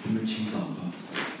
我们请祷告。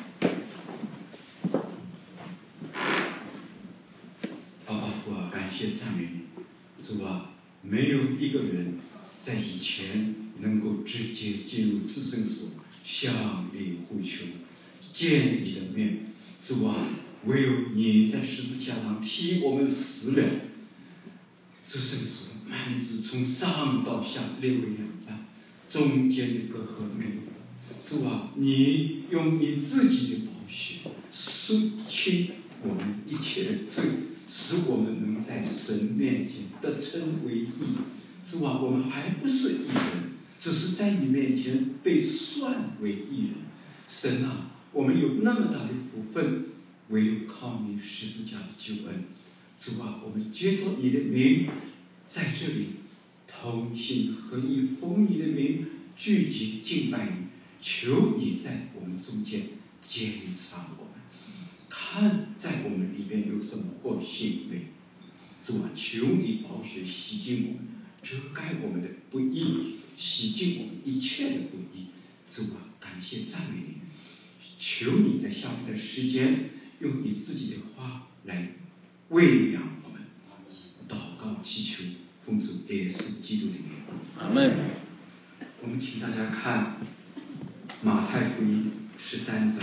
阿爸父啊，感谢赞美你，主啊，没有一个人在以前能够直接进入至圣所向你呼求见你的面，主啊，唯有你在十字架上替我们死了。至圣所的幔子从上到下裂为两半，中间的隔阂没有。主啊，你用你自己的宝血赎清我们一切的罪，使我们能在神面前得称为义。主啊，我们还不是义人，只是在你面前被算为义人。神啊，我们有那么大的福分，唯有靠你十字架的救恩。主啊，我们接着你的名，在这里同心合意奉你的名聚集敬拜你，求你在我们中间检查我们，看在我们里边有什么恶行没有。主啊，求你宝血洗净我们，遮盖我们的不义，洗净我们一切的不义。主啊，感谢赞美你，求你在下面的时间用你自己的话来喂养我们。祷告祈求奉主耶稣基督的名， 阿门。 我们请大家看马太福音13章，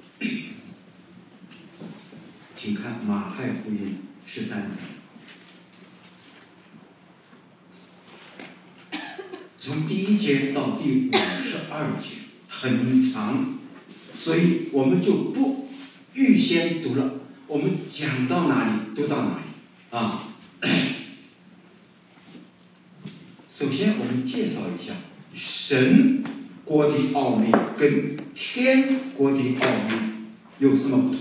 请看马太福音13章，从第1节到第52节，很长，所以我们就不预先读了，我们讲到哪里读到哪里啊。首先我们介绍一下神国的奥秘跟天国的奥秘有什么不同。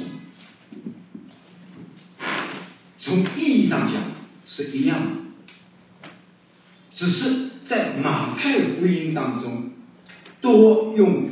从意义上讲是一样的，只是在马太福音当中多用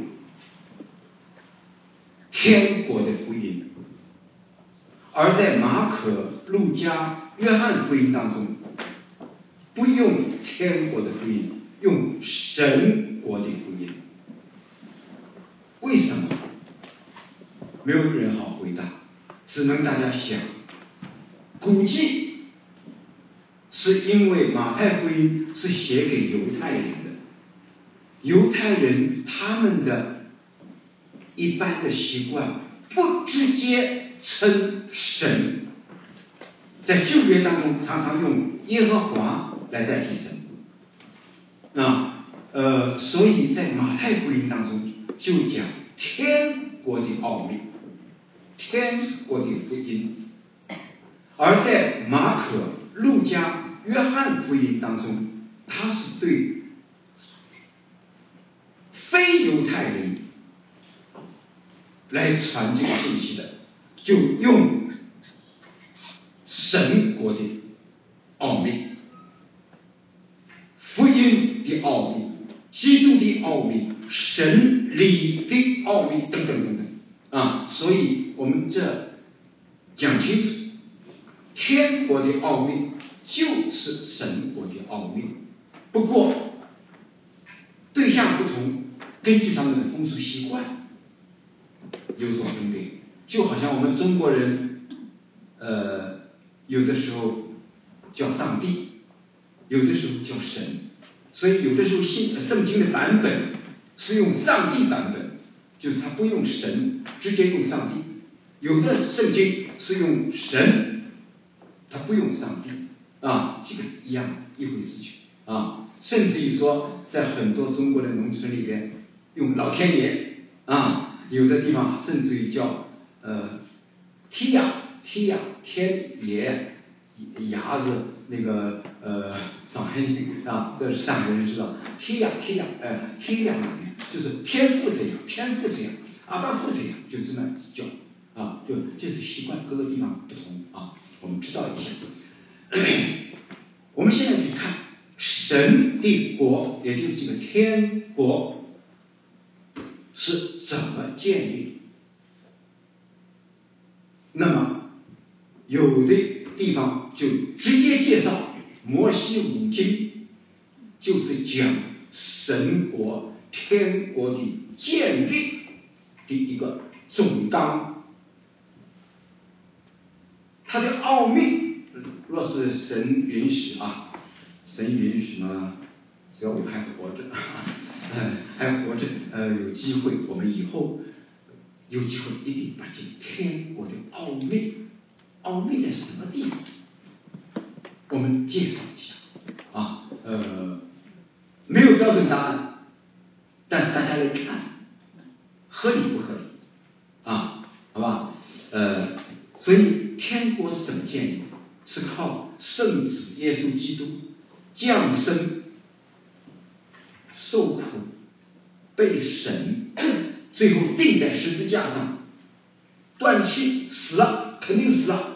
天国的福音，而在马可、路加、约翰福音当中不用天国的福音，用神国的福音。为什么？没有人好回答，只能大家想。估计是因为马太福音是写给犹太人的，犹太人他们的一般的习惯不直接称神，在旧约当中常常用耶和华来代替神。所以在马太福音当中就讲天国的奥秘，天国的福音。而在马可、路加、约翰福音当中，他是对非犹太人来传这个信息的，就用神国的奥秘、福音的奥秘、基督的奥秘、神理的奥秘等等等等所以我们这讲清楚，天国的奥秘就是神国的奥秘，不过对象不同，根据他们的风俗习惯有所分别。就好像我们中国人有的时候叫上帝，有的时候叫神，所以有的时候圣经的版本是用上帝版本，就是他不用神，直接用上帝。有的圣经是用神，他不用上帝这个是一样一回事情甚至于说在很多中国的农村里边用老天爷有的地方甚至于叫天爷天爷，牙子那个上海人这上海人知道天爷就是天父这样，天父这样，阿爸父这样，就这么叫就是习惯各个地方不同我们知道一下。我们现在去看神的国，也就是这个天国是怎么建立。那么有的地方就直接介绍摩西五经，就是讲神国天国的建立的一个总纲，它的奥秘，若是神允许啊，神允许呢，只要我还活着，有机会，我们以后有机会一定把这天国的奥秘在什么地方，我们介绍一下啊，没有标准答案，但是大家来看，合理不合理啊？好吧？所以天国是怎么建立的？是靠圣子耶稣基督降生、受苦、被审，最后钉在十字架上，断气死了，肯定死了。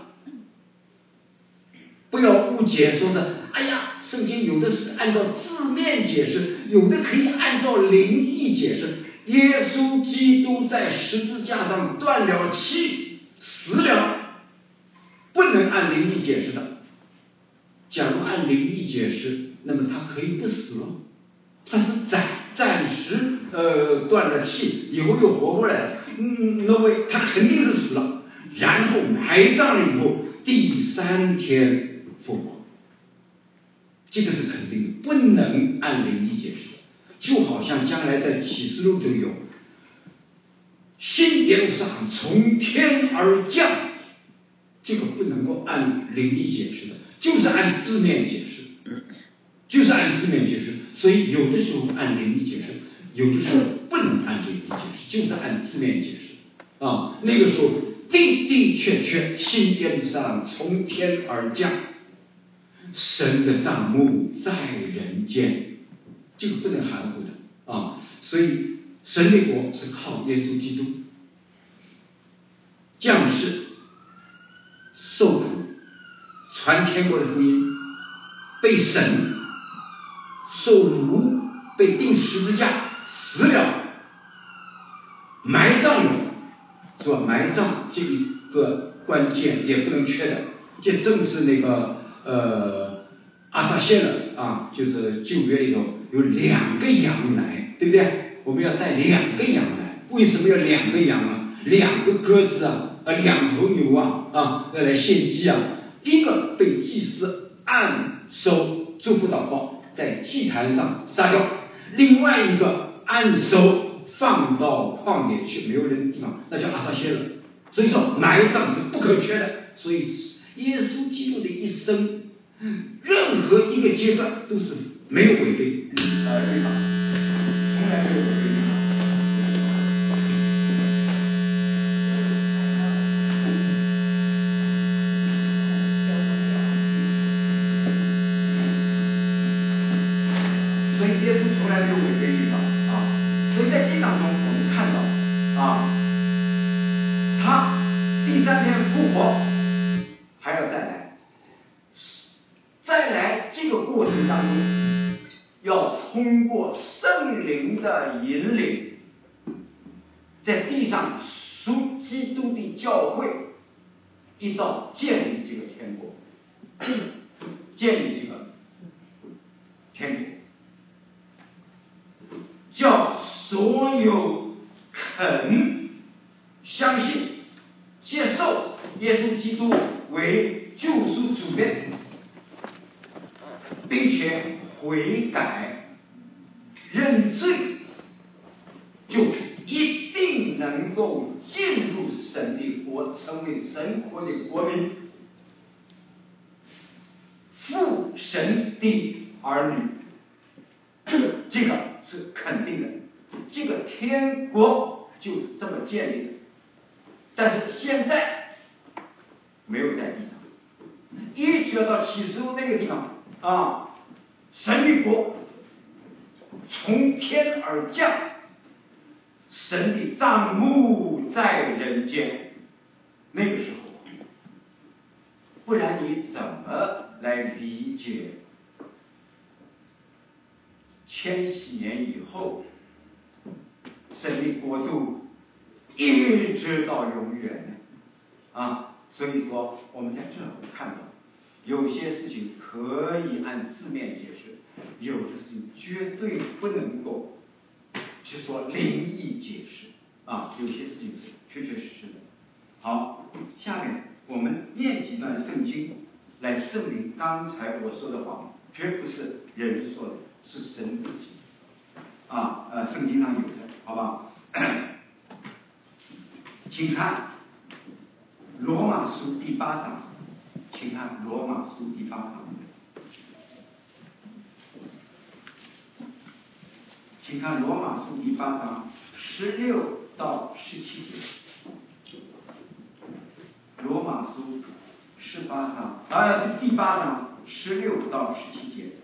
不要误解，说是哎呀，圣经有的是按照字面解释，有的可以按照灵意解释。耶稣基督在十字架上断了气，死了，不能按灵意解释的。假如按灵意解释，那么他可以不死了，他是暂时断了气，以后又活过来了。那位他肯定是死了，然后埋葬了以后，第3天复活，这个是肯定的，不能按灵意解释的。就好像将来在启示录就有新耶路撒冷从天而降，这个不能够按灵意解释的，就是按字面解释，所以有的时候按灵意解释，有的时候不能按灵意解释，就是按字面解释啊。那个时候的的确新耶路撒冷从天而降，神的帐幕在人间，这个不能含糊的啊。所以神的国是靠耶稣基督降世、受苦、传天国的福音、被审、受辱、被钉十字架、死了、埋葬了，是吧？埋葬这一个关键也不能缺的，这正是那个阿撒谢勒啊，就是旧约里头有2个羊来，对不对？我们要带2个羊来，为什么要2个羊啊？2个鸽子啊，2头牛啊要来献祭啊。一个被祭司按手祝福祷告，在祭坛上杀掉，另外一个按手放到旷野去，没有人的地方，那叫阿撒谢勒。所以说埋葬是不可缺的。所以耶稣基督的一生，任何一个阶段都是没有违背律法，从来没有违背律法。所以耶稣从来没有违背律法啊。所以在这当中我们看到啊，他第3天复活，还要再来这个过程当中，要通过圣灵的引领，在地上属基督的教会，一道建立这个天国，建立这个天国，叫所有肯相信接受耶稣基督为救赎主的，并且悔改认罪，就一定能够进入神的国，成为神国的国民，父神的儿女。这个是肯定的，这个天国就是这么建立的。但是现在没有在地上，一直要到启示录那个地方啊，神的国从天而降，神的帐幕在人间。那个时候，不然你怎么来理解1000年以后神的国度一直到永远呢？所以说我们在这会看到，有些事情可以按字面解释，有的事情绝对不能够去说灵意解释有些事情是确确实实的。好，下面我们念几段圣经来证明刚才我说的话绝不是人说的，是神自己圣经上有的，好吧？请看罗马书第8章，请看罗马书第8章，请看罗马书第8章16到17节。罗马书18章，第8章16到17节。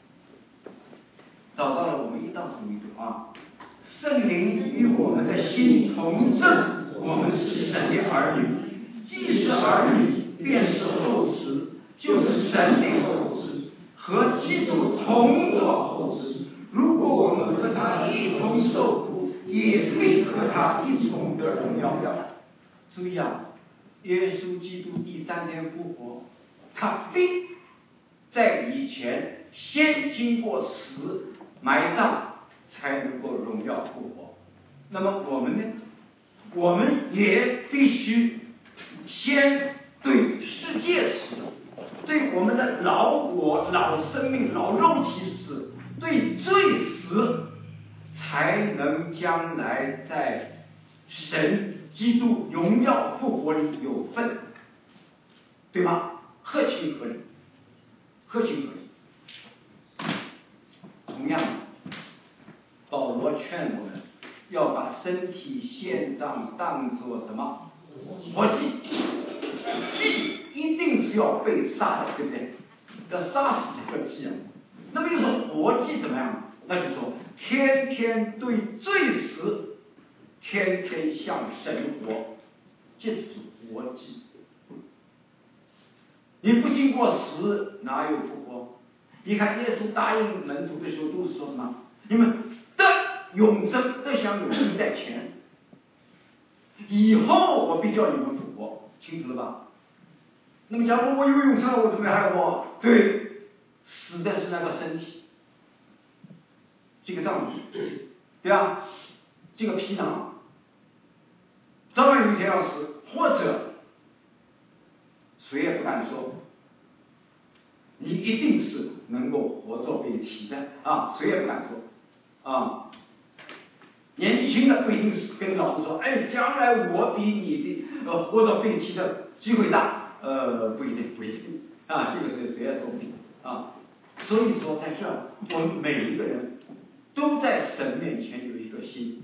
找到了，我们一道读一读圣灵与我们的心同证，我们是神的儿女，既是儿女，便是后嗣，就是神的后嗣，和基督同作后嗣。如果我们和他一同受苦，也必和他一同得荣耀。注意耶稣基督第3天复活，他必在以前先经过死埋葬，才能够荣耀复活。那么我们呢？我们也必须先对世界死，对我们的老我、老生命、老肉体死，对罪死，才能将来在神基督荣耀复活里有份，对吗？合情合理，合情合理。同样，保罗劝我们要把身体献上，当作什么？活祭。祭一定是要被杀的，对不对？要杀死这个祭。那么又说活祭怎么样？那就是说天天对罪死，天天向神活，这是活祭。你不经过死，哪有复活？你看耶稣答应门徒的时候，都是说什么？你们的永生得享永生在前，以后我必叫你们复活，清楚了吧？那么假如我有永生，我怎么还活？对，死的是那个身体，这个脏器，对吧？这个皮囊，早晚有一天要死，或者谁也不敢说你一定是能够活着被提的谁也不敢说年纪轻的不一定是跟老子说，将来我比你的活着被提的机会大，不一定这个是谁也说不定所以说在这儿，我们每一个人都在神面前有一个心，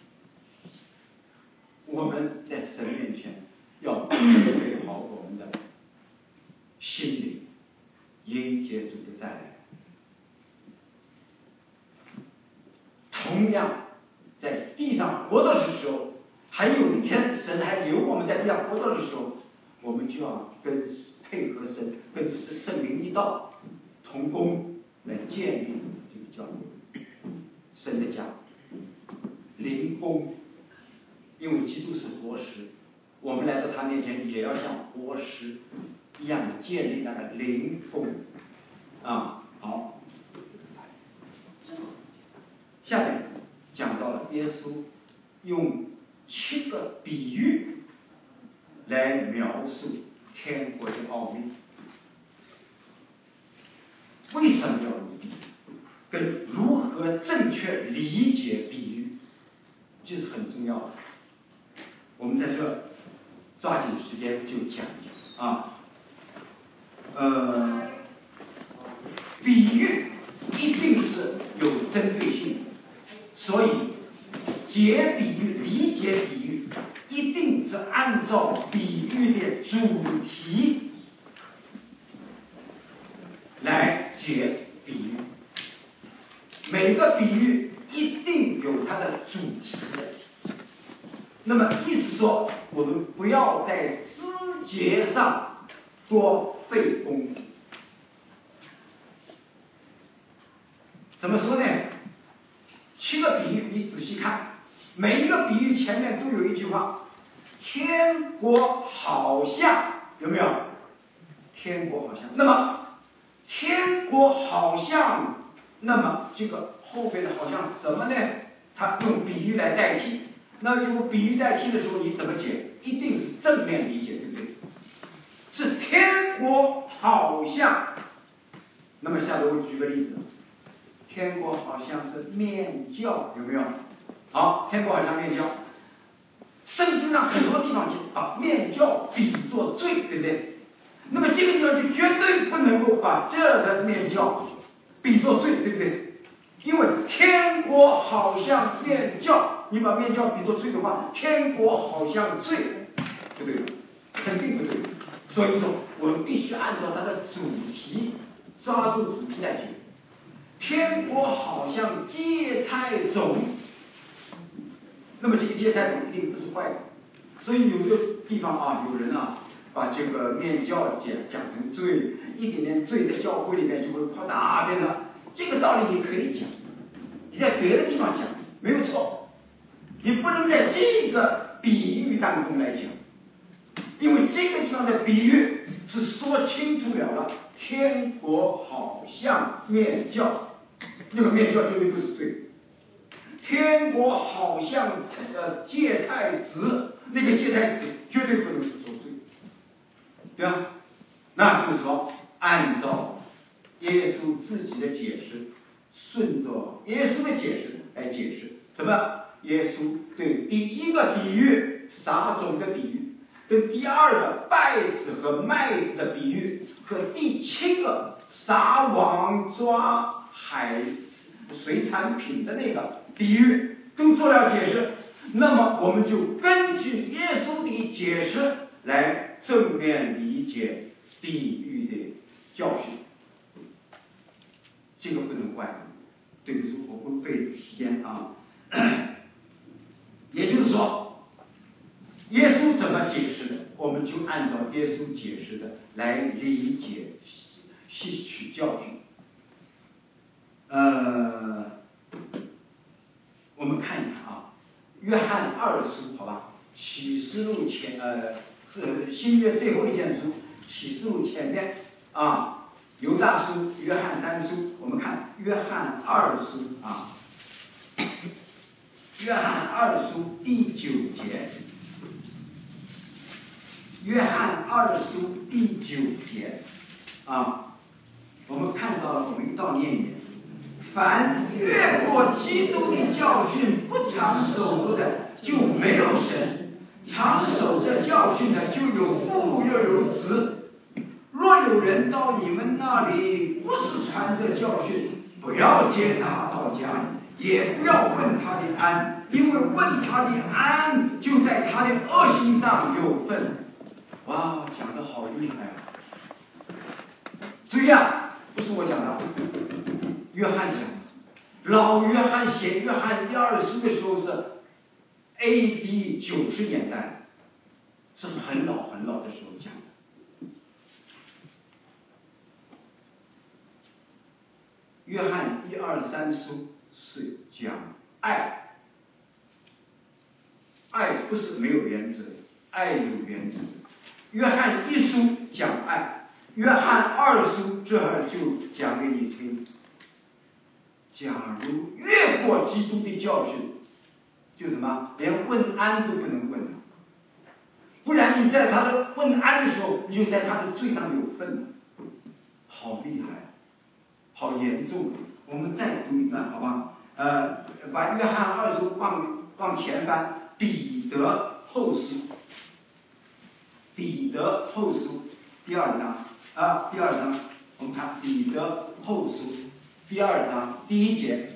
我们在神面前要预备好我们的心灵，迎接主的再来。同样在地上活着的时候，还有一天神还留我们在地上活着的时候，我们就要配合神，跟圣灵一道同工，来建立这个叫神的家灵宫。因为基督是活石，我们来到他面前也要像活石一样的建立那个灵宫好，下面讲到了耶稣用7个比喻来描述天国的奥秘。为什么要用比喻？跟如何正确理解比喻，这是很重要的。我们在这抓紧时间就讲比喻一定是有针对性的，所以解比喻、理解比喻一定是按照比喻的主题来解比喻。每个比喻一定有它的主题的。那么意思说，我们不要在枝节上多费功夫。怎么说呢？7个比喻你仔细看，每一个比喻前面都有一句话，天国好像，有没有？天国好像，那么天国好像，那么这个后边的好像什么呢？他用比喻来代替， 那用比喻代替的时候，你怎么解？一定是正面理解，对不对？是天国好像，那么下面我举个例子，天国好像是面教，有没有？好，天国好像面教，圣经上很多地方就把面教比作罪，对不对？那么这个地方就绝对不能够把这个面教比作罪，对不对？因为天国好像面教，你把面教比作罪的话，天国好像罪，不对，肯定不对。所以说，我们必须按照它的主题，抓住主题来解。天国好像芥菜种，那么这个芥菜种一定不是坏的。所以有的地方啊，有人啊，把这个面教讲成罪，一点点罪在教会里面就会扩大变的。这个道理你可以讲，你在别的地方讲没有错，你不能在这个比喻当中来讲，因为这个地方的比喻是说清楚了天国好像面教，那个面教绝对不是罪。天国好像芥菜籽，那个芥菜籽绝对不能是说罪，对吧？那就是说，按照耶稣自己的解释，顺着耶稣的解释来解释，怎么？耶稣对第一个比喻撒种的比喻，跟第二个稗子和麦子的比喻，和第7个撒网抓海水产品的那个比喻都做了解释。那么我们就根据耶稣的解释来正面理解比喻的教训。这个不能怪，对不起，我会费时间啊。也就是说，耶稣怎么解释的，我们就按照耶稣解释的来理解，吸取教训。我们看一看啊，约翰2书，好吧，启示录新约最后一卷书，启示录前面啊，犹大书、约翰3书，我们看约翰2书啊，约翰2书第9节，约翰2书第9节啊，我们看到了，我们一道念一遍。凡越过基督的教训不常守住的，就没有神；常守这教训的，就有父又有子。若有人到你们那里不是传这教训，不要接他到家，也不要问他的安，因为问他的安，就在他的恶行上有份。哇，讲得好厉害啊！注意啊，不是我讲的，约翰讲。老约翰写约翰1、2书的时候是 AD 90年代，是很老很老的时候讲的。约翰1、2、3书是讲爱，爱不是没有原则，爱有原则。约翰1书讲爱，约翰2书这儿就讲给你听。假如越过基督的教训，就什么连问安都不能问了，不然你在他的问安的时候，你就在他的罪上有份了，好厉害，好严重。我们再读一段，好吧？把约翰2书往前翻，彼得后书，彼得后书第2章啊，第2章，我们看彼得后书。第2章第1节，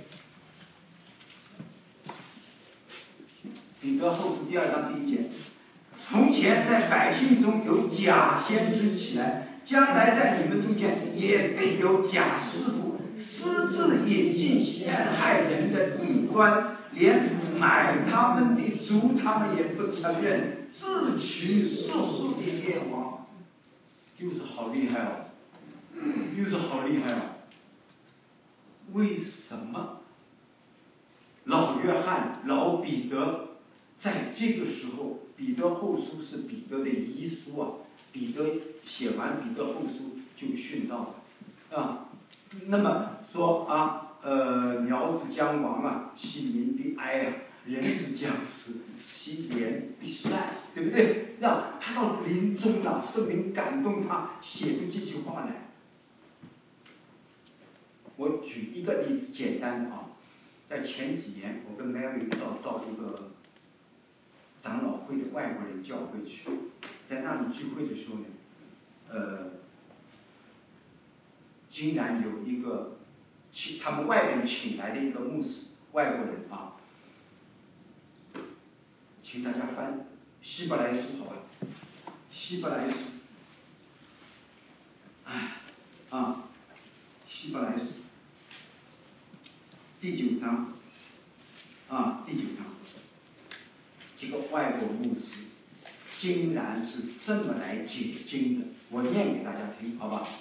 彼得后书第2章第1节，从前在百姓中有假先知起来，将来在你们中间也必有假师傅，私自引进陷害人的异端，连买他们的主他们也不承认，自取速速的灭亡。又是好厉害哦，又是好厉害哦。为什么老约翰、老彼得在这个时候，彼得后书是彼得的遗书啊，彼得写完彼得后书就殉道了啊。那么说啊，苗子将亡啊，其民的哀啊，人之将死， 他到临终了，圣灵感动他写出这句话来。我举一个例子，简单的啊，在前几年，我跟 Mary 到一个长老会的外国人教会去，在那里聚会的时候呢，竟然有一个他们外边请来的一个牧师，外国人啊，请大家翻希伯来书，好吧？希伯来书，希伯来书第9章，第9章，这个外国牧师竟然是这么来解经的，我念给大家听，好吧？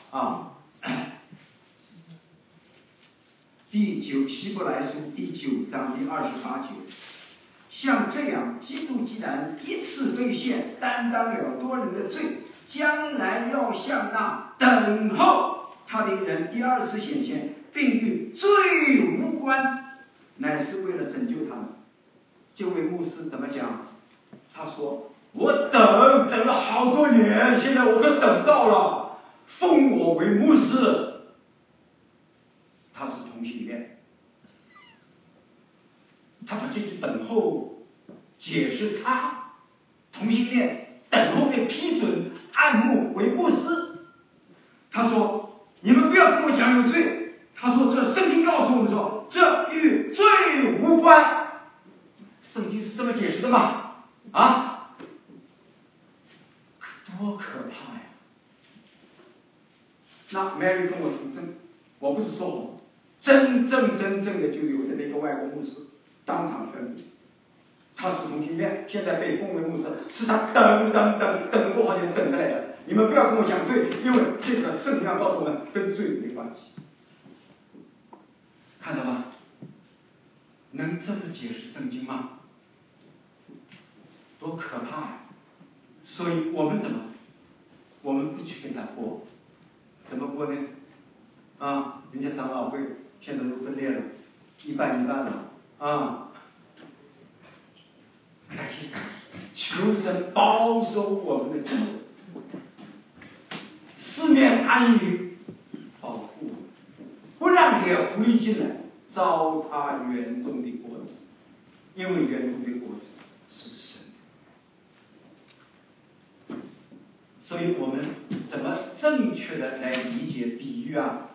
希伯来书第9章第28节，像这样，基督既然一次兑现，担当了多人的罪，将来要向那等候他的人第二次显现，并与罪无关，乃是为了拯救他们。这位牧师怎么讲？他说：“我等了好多年，现在我可等到了，封我为牧师。”他是同性恋，他把这句等候解释他同性恋等候被批准按牧为牧师。他说：“你们不要跟我讲有罪。”他说：“这圣经告诉我们说，这与罪无关。”圣经是这么解释的吗？多可怕呀！那 Mary 跟我同证，我不是说谎，真正的就有这么一个外国牧师当场宣布，他是同性恋，现在被封为牧师，是他等多少年等下来的。你们不要跟我讲罪，因为这个圣经上告诉我们跟罪没关系。看到吗？能这么解释圣经吗？多可怕呀！所以我们不去跟他过，怎么过呢？人家长老会现在都分裂了，一半了感谢神，求神保守我们的主，四面安营，保护，不让野狐进来糟蹋园中的果子，因为园中的果子是神。所以我们怎么正确的来理解比喻啊？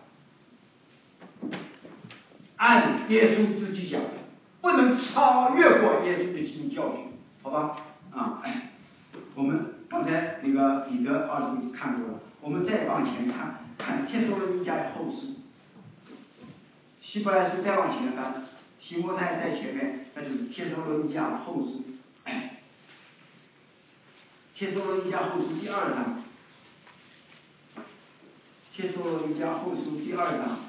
按耶稣自己讲的，不能超越过耶稣的基督教训，好吧？我们刚才那个彼得二书看过了，我们再往前看帖撒罗尼迦后书，希伯来书再往前翻，提摩太在前面，那就是帖撒罗尼迦后书，帖撒罗尼迦后书第2章，帖撒罗尼迦后书第2章。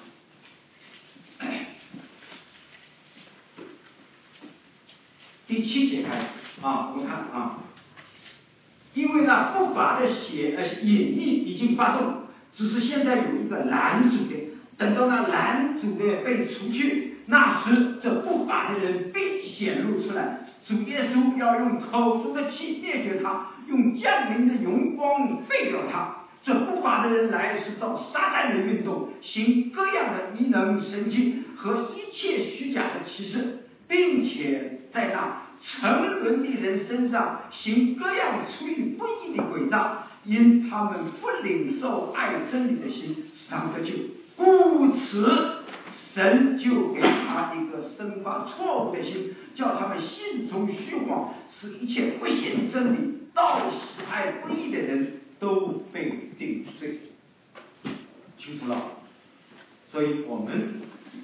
第7节开始我们看因为那不法的演绎已经发动，只是现在有一个拦阻的，等到那拦阻的被除去，那时这不法的人必显露出来。主耶稣要用口中的气灭绝他，用降临的荣光废掉他。这不法的人来是照撒旦的运动，行各样的异能神迹和一切虚假的奇事，并且在那沉沦的人身上行各样出于不义的诡诈，因他们不领受爱真理的心，使他们得救。故此神就给他一个生发错误的心，叫他们信从虚谎，使一切不信真理、道喜爱不义的人都被定罪。清楚了？所以我们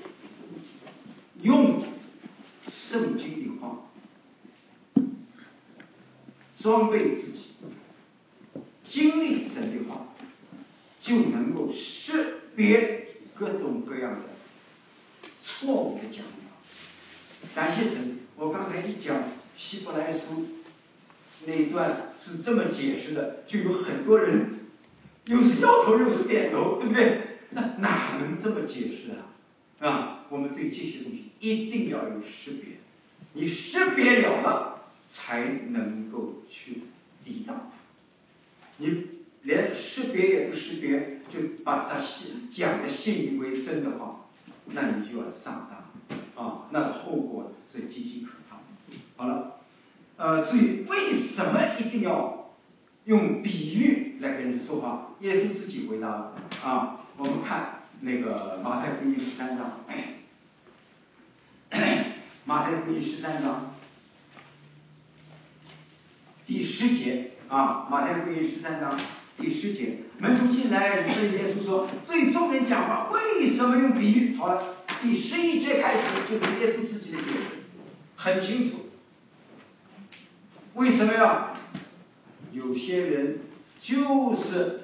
用圣经的话装备自己，经历神的话，就能够识别各种各样的错误的讲法。感谢神，我刚才一讲希伯来书那一段是这么解释的，就有很多人又是摇头又是点头，对不对？那哪能这么解释我们对这些东西一定要有识别，你识别了才能够去抵挡。 你连识别也不识别，就把它讲的信以为真的话，那你就要上当啊，那后果是极其可怕。好了，至于为什么一定要用比喻来跟人说话，耶稣自己回答了啊。我们看那个马太福音13章，马太福音13章第10节啊，马太福音13章第10节，门徒进来对耶稣说：“对众人讲话，为什么用比喻？”好了，第11节开始就是耶稣自己的解释，很清楚。为什么呀？有些人就是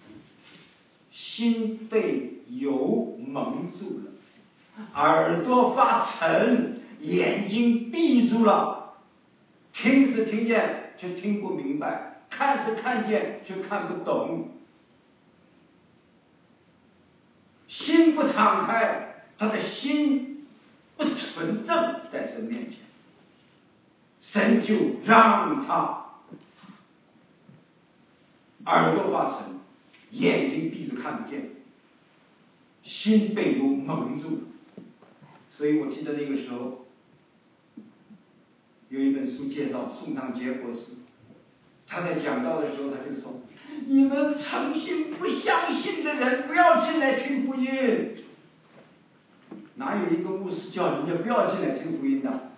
心被油蒙住了，耳朵发沉，眼睛闭住了，听是听见却听不明白，看是看见却看不懂，心不敞开，他的心不纯正在神面前，神就让他耳朵发沉，眼睛闭着看不见，心被油蒙住。所以我记得那个时候有一本书介绍宋长杰博士，他在讲道的时候他就说：“你们诚心不相信的人不要进来听福音。”哪有一个牧师叫人家不要进来听福音的？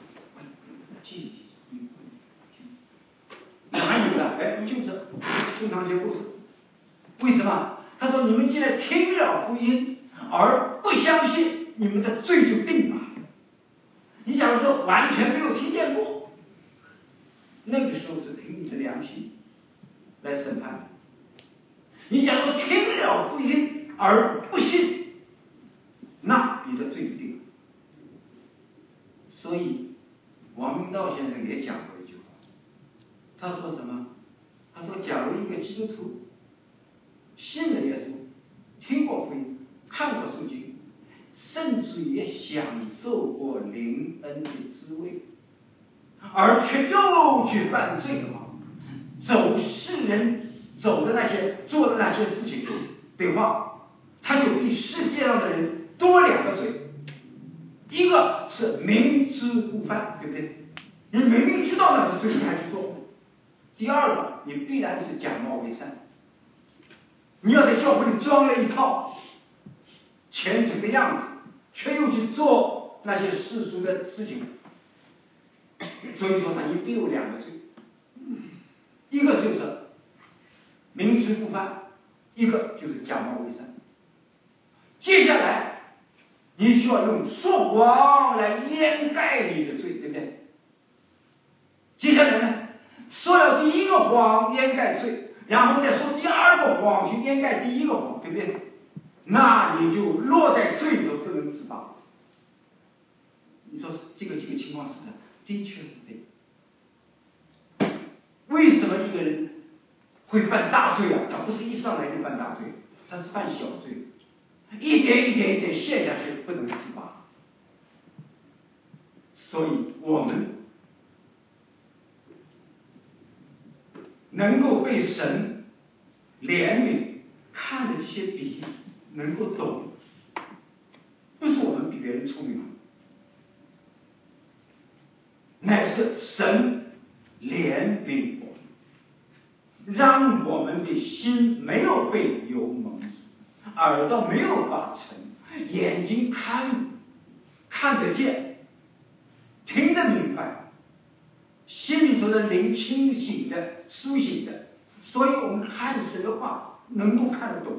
哪有的？哎，就是宋长杰博士。为什么？他说：“你们进来听了福音，而不相信，你们的罪就定了。你假如说完全没有听见过，那个时候是凭你的良心来审判。你假如说听了福音而不信，那你的罪就定了。”所以王明道先生也讲过一句话，他说什么？他说：“假如一个基督徒信了耶稣，听过福音，看过圣经，甚至也享受过灵恩的滋味，而却又去犯罪的话，走世人走的那些做的那些事情的话，他就比世界上的人多2个罪。一个是明知故犯，对不对？你明明知道那是罪，你还去做。第二个，你必然是假冒伪善，你要在教会里装了一套虔诚的样子，却又去做那些世俗的事情。所以说他一定有2个罪，一个就是明知故犯，一个就是假冒伪善。接下来你需要用说谎来掩盖你的罪，对不对？接下来呢，说了第一个谎掩盖罪，然后再说第2个谎去掩盖第1个谎，对不对？那你就落在罪里头不能自拔。你说这个情况是不是？的确是这样。为什么一个人会犯大罪啊？他不是一上来就犯大罪，他是犯小罪，一点陷下去，不能自拔。所以我们能够被神怜悯，看的这些比喻能够懂，不是我们比别人聪明，乃是神怜悯我们，让我们的心没有被油蒙住，耳朵没有发沉，眼睛看得见，听得明白，心里头的灵清醒的苏醒的，所以我们看神的话能够看得懂。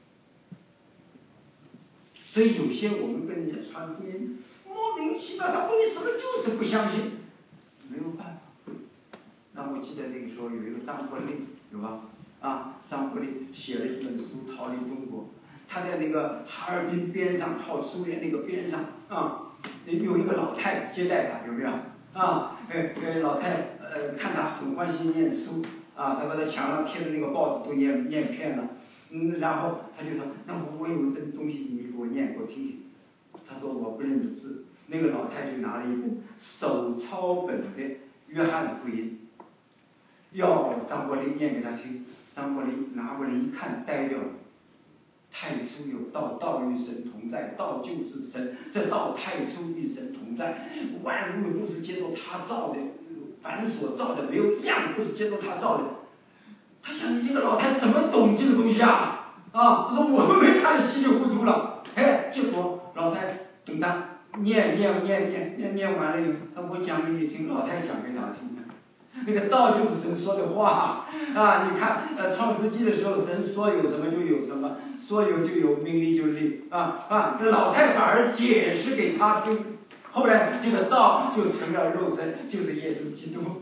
所以有些我们跟人家传福音，莫名其妙，他为什么就是不相信？没有办法。那我记得那个时候有一个张伯苓，有吧？张伯苓写了一本书《逃离中国》，他在那个哈尔滨边上，靠苏联那个边上有一个老太接待他，有没有？老太看他很欢喜念书他把他墙上贴的那个报纸都念遍了。然后他就说：“那我有一本东西，你给我念，给我听听。”他说：“我不认识字。”那个老太就拿了一本手抄本的约翰福音，要张伯苓念给他听。 张伯苓拿过来一看，呆掉了。太初有道，道与神同在，道就是神，这道太初与神同在，万物都是借助他造的，凡所造的没有一样不是借助他造的。他想你这个老太怎么懂这个东西啊？他说我们没看稀里糊涂了。结果老太等他念完了以后，他我讲给你听，老太讲给他听。那个道就是神说的话啊！你看，创世纪的时候，神说有什么就有什么，说有就有，命立就立这老太反而解释给他听，后来这个道就成了肉身，就是耶稣基督。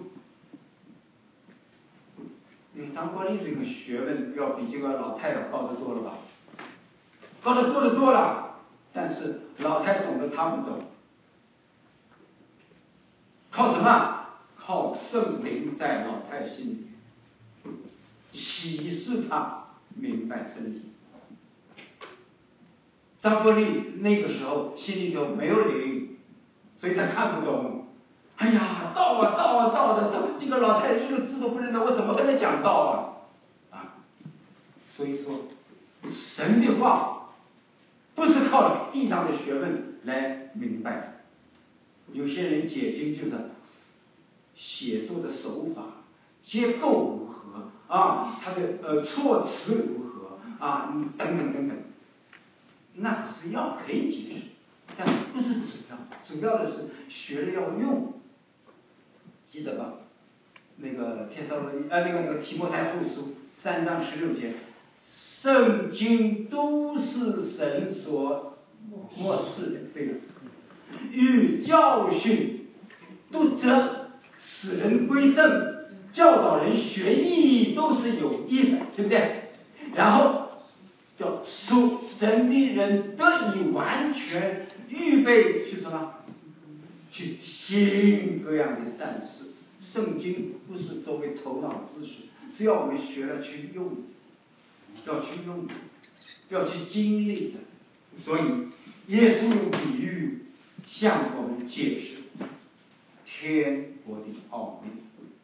张伯苓这个学问要比这个老太高得多了吧？高得多了，但是老太懂得他不懂，靠什么？靠圣灵在老太心里启示他明白真理。张伯苓那个时候心里头没有灵，所以他看不懂。哎呀，道的，这个老太一个字都不认得，我怎么跟他讲道啊？所以说，神的话不是靠地上的学问来明白的。有些人解经就是写作的手法、结构如何他的措辞如何等等，那只是可以解释，但不是主要。主要的是学了要用，记得吧？那个提摩太后书3章16节，圣经都是神所默示的，对的，与教训、督责、使人归正、教导人学义，都是有益的，对不对？然后叫属神的人得以完全预备去什么？去行各样的善事。圣经不是作为头脑知识，只要我们学了去用，要去用，要去经历的。所以耶稣用比喻向我们解释天国的奥秘。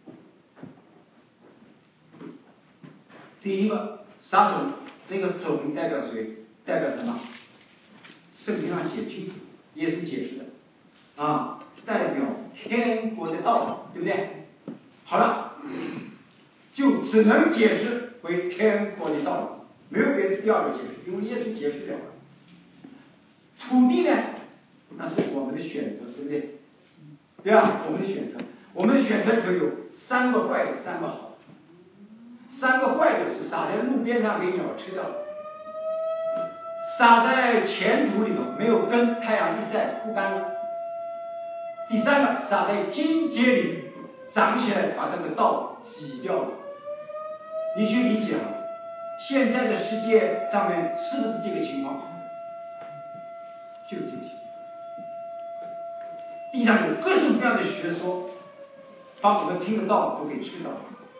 第一个撒种，这个种代表谁？代表什么？圣经上写清楚，耶稣解释的代表天国的道理，对不对？好了，就只能解释为天国的道理，没有别的第二个解释，因为耶稣解释了。土地呢，那是我们的选择，对不对？对吧？我们的选择，我们的选择里头有3个坏的，3个好的。3个坏的是撒在路边上给鸟吃掉了，撒在前土里头没有根，太阳一晒枯干了。第3个撒在荆棘里长起来，把这个道挤掉了。你去理解现在的世界上面是不是这个情况？就是这个情况。地上有各种各样的学说，把我们听得到都给吃掉了。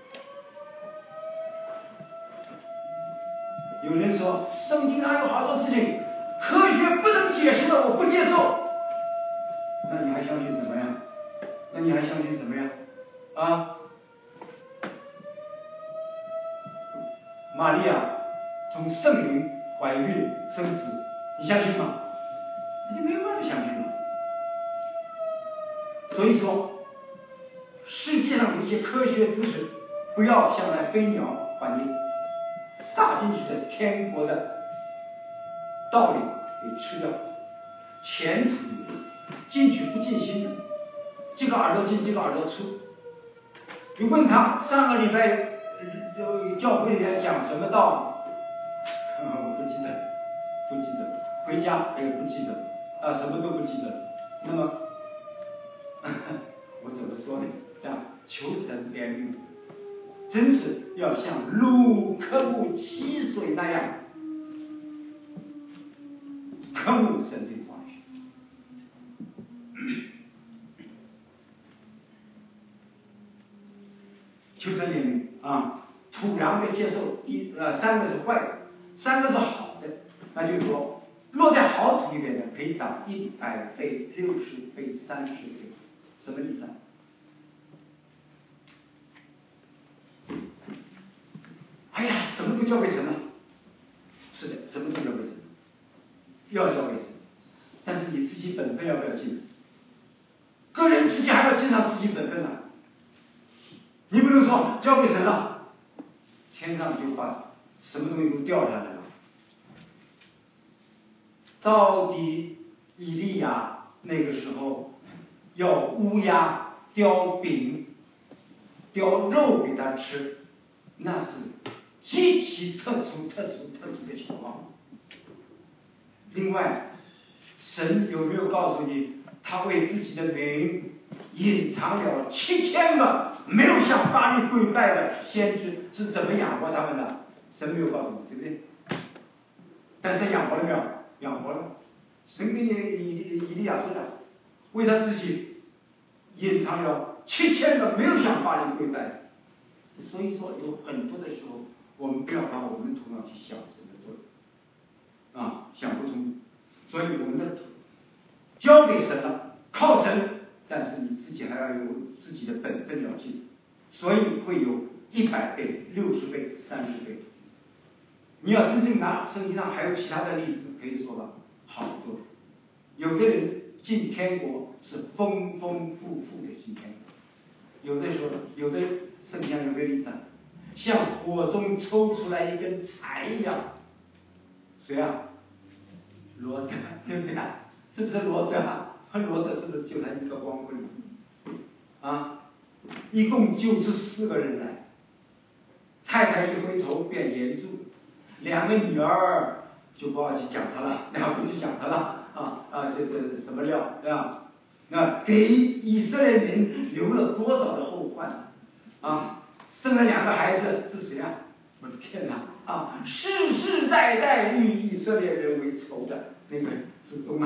有人说圣经上有好多事情科学不能解释的，我不接受。那你还相信什么呀？玛利亚从圣灵怀孕生子，你相信吗？你就没有办法相信了。所以说，世界上的一些科学知识，不要像那飞鸟把你撒进去的天国的道理给吃掉，前途进去不进心的，这个耳朵进，这个耳朵出。你问他上个礼拜教会里面讲什么道我不记得，回家也不记得什么都不记得。那么我怎么说呢？这样求神怜悯，真是要像路科目7水那样科目神的化学。求神怜悯土壤的接受3个是坏的，3个是好的，那就是说落在好土里面的可以长100倍、60倍、30倍，什么意思？ 都交给神了。是的，什么都交给神，要交给神。但是你自己本分要不要尽？个人自己还要尽上自己本分呢。你不能说交给神了，天上就把什么东西都掉下来了。到底以利亚那个时候要乌鸦叼饼叼肉给他吃，那是极其特殊的情况。另外，神有没有告诉你，他为自己的名隐藏了7000个没有向巴力跪拜的先知是怎么养活他们的？神没有告诉你，对不对？但是养活了没有？养活了。神给你以利亚说的，为他自己隐藏了7000个没有向巴力跪拜的。所以说，有很多的时候，我们不要把我们的头脑去想神的作用，想不通。所以我们的交给神了，靠神，但是你自己还要有自己的本分要尽，所以会有100倍、60倍、30倍。你要真正拿圣经上还有其他的例子可以说吧，好多。有的人进天国是丰丰富富的进天国，有的时候，有的圣经上有个例子，像火中抽出来一根柴一样。谁啊？罗德，对不对啊？是不是罗德啊？罗德是不是就他一个光棍一共就是4个人来，太太一回头变严肃，2个女儿就不好去讲他了，不去讲他了这什么料，对吧？那给以色列民留了多少的后患生了2个孩子是谁啊？我的天哪世世代代与以色列人为仇的那个祖宗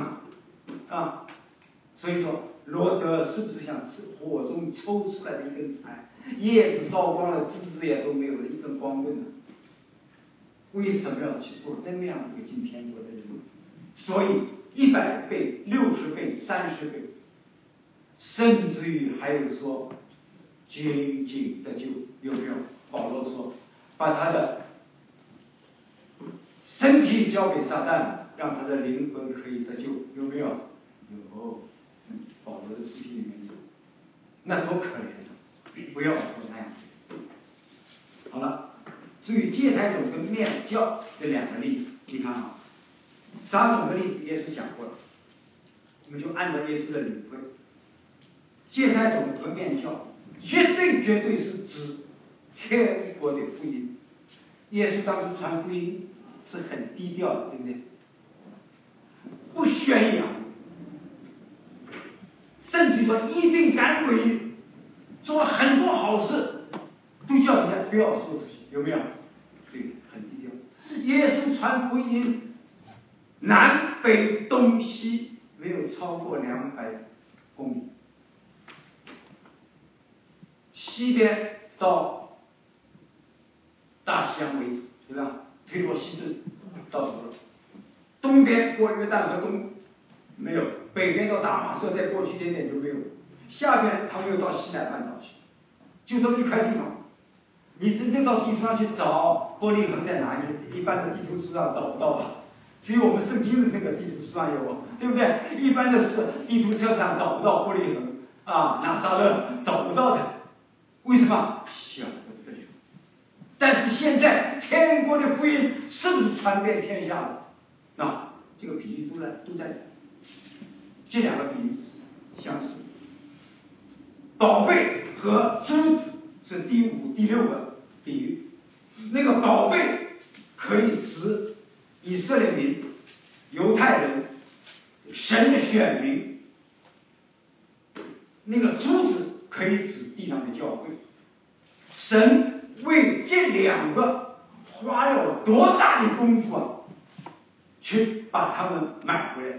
所以说罗德是不是像火中抽出来的一根柴，叶子烧光了，枝也都没有了，一根光棍呢？为什么要去做那样一个进天国的人？所以100倍、60倍、30倍，甚至于还有说仅仅得救，有没有？保罗说把他的身体交给撒旦，让他的灵魂可以得救，有没有？有。保罗的书信里面有，那多可怜！不要说那样。好了，至于芥菜种跟面酵这2个例子，你看撒种的例子耶稣讲过了，我们就按照耶稣的领会。芥菜种和面酵绝对是指天国的福音。耶稣当时传福音是很低调的，对不对？不宣扬，甚至说一并赶鬼，做很多好事，都叫人家不要说出去，有没有？对，很低调。耶稣传福音，南北东西没有超过200公里，西边到大西洋为止，对吧？推罗西顿到处了，东边过约旦河东没有，北边到大马色再过去一点点就没有，下边他们又到西奈半岛去，就这么一块地方。你真正到地图上去找伯利恒在哪里，一般的地图书上找不到吧？只有我们圣经的那个地图书上有，对不对？一般的地图册上找不到伯利恒拿撒勒找不到的，为什么？小的不得了。但是现在天国的福音是不是传遍天下了？这个比喻都在这2个比喻相似。宝贝和珠子是第5、第6个比喻。那个宝贝可以指以色列民、犹太人、神的选民，那个珠子可以指地上的教会。神为这2个花了多大的功夫去把他们买回来。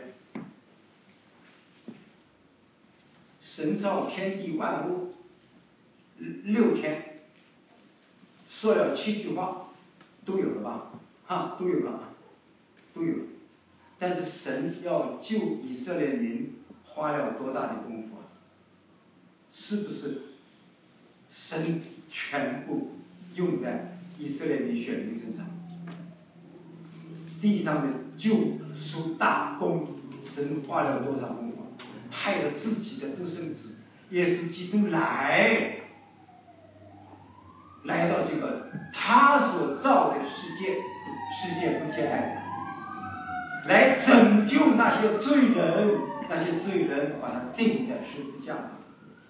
神造天地万物6天，说了7句话，都有了吧？都有了。但是神要救以色列民，花了多大的功夫是不是神全部用在以色列民选民身上，地上的救赎大功，神花了多少功夫，派了自己的独生子耶稣基督来到这个他所造的世界不见爱，来拯救那些罪人，把他钉在十字架上，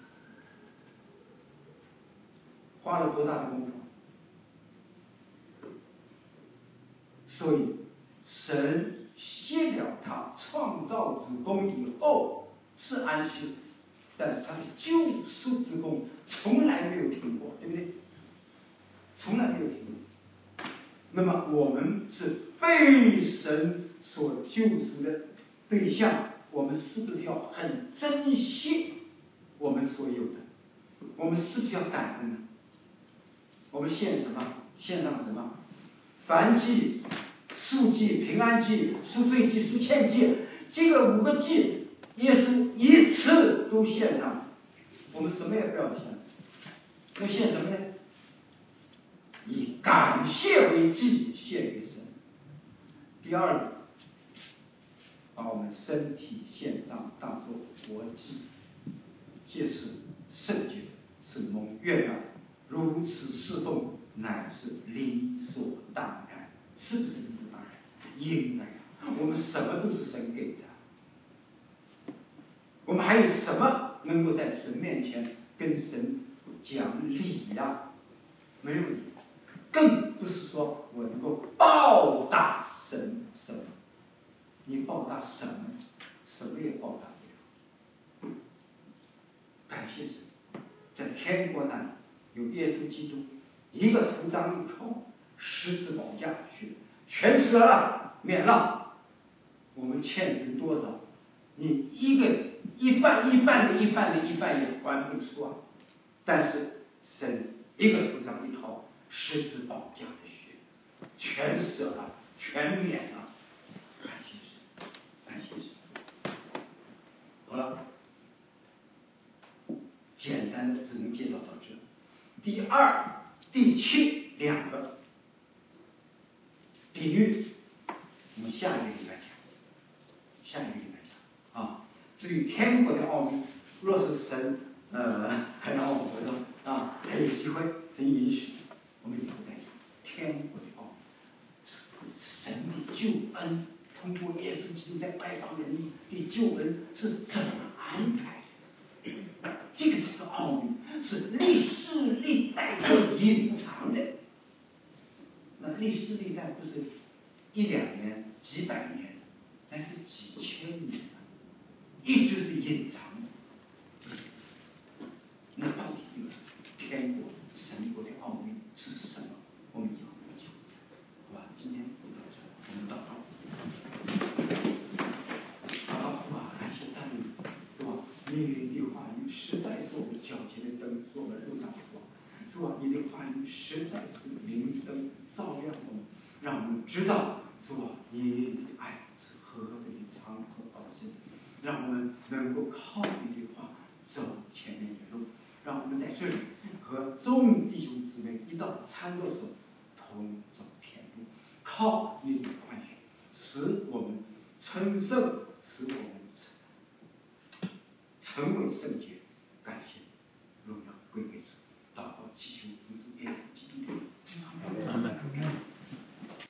花了多大的功夫？所以神歇了他创造之功以后是安息，但是他的救赎之功从来没有停过，对不对？从来没有停过。那么我们是被神所救赎的对象，我们是不是要很珍惜我们所有的？我们是不是要感恩呢？我们献什么？献上什么？燔祭、赎祭、平安祭、赎罪祭、赎愆祭，这个5个祭，耶稣一次都献上。我们什么也不要献，要献什么呢？以感谢为祭献给神。第二个，把我们身体献上，当作活祭，皆是圣洁，是蒙悦纳。如此侍奉，乃是理所当然，是不是理所当然？应该啊！我们什么都是神给的，我们还有什么能够在神面前跟神讲理呀？没有理，更不是说我能够报答神什么。你报答什么？什么也报答不了。感谢神，在天国那里有耶稣基督，一个图章一口，十字宝架去，全舍了，免了。我们欠神多少？你一半也还不出啊！但是神一个图章一套，十字宝架的血，全舍了，全免了。感谢神，感谢神。好了，简单的只能介绍到这。第二、第七2个比喻，我们下一个礼拜讲啊。至于天国的奥秘，若是神还让我活着啊，还有机会，神允许，我们以后再讲天国的奥秘。神的救恩，通过耶稣基督在外邦人的救恩是怎么安排的？这个就是奥秘，是历世历代都隐藏的。那历世历代不是1、2年、几百年，那是几千年了，一直是隐藏的。那到底这个天国、神国的奥秘是什么？我们以后要讲，好吧？今天就到这，我们祷告。感谢赞美，是吧？你的话语实在是我们脚前的灯，是我们路上的光，是吧？你的话语实在是明灯，照亮我们，让我们知道，是吧？你的爱是何等的长阔高深，让我们能够靠你的话走前面的路，让我们在这里和众弟兄姊妹一道参过手，同走天路，靠你的话语，使我们成圣，使我们成为圣洁，